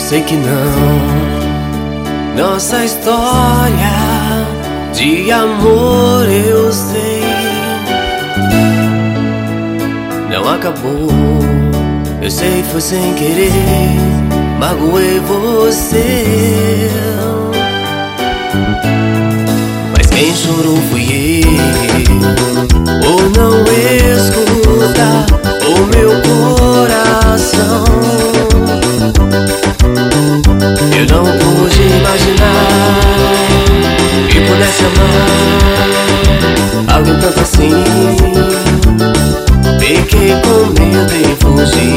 sei que não. Nossa história de amor eu sei não acabou. Eu sei que foi sem querer, magoei você. Mas quem chorou fui eu, ou não escuta o meu coração. Eu não pude imaginar que pudesse amar alguém tanto assim. Fiquei com medo e fugi.